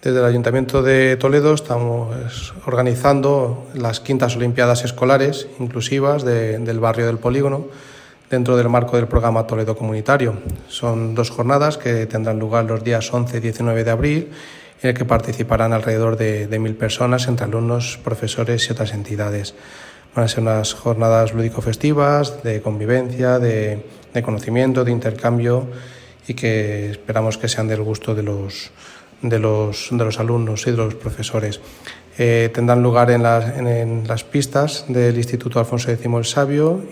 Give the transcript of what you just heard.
Desde el Ayuntamiento de Toledo estamos organizando las 5ª Olimpiadas Escolares Inclusivas del barrio del Polígono dentro del marco del programa Toledo Comunitario. Son 2 jornadas que tendrán lugar los días 11 y 19 de abril, en el que participarán alrededor de 1.000 personas entre alumnos, profesores y otras entidades. Van a ser unas jornadas lúdico-festivas, de convivencia, de conocimiento, de intercambio y que esperamos que sean del gusto de los alumnos y de los profesores. Tendrán lugar en las pistas del Instituto Alfonso X el Sabio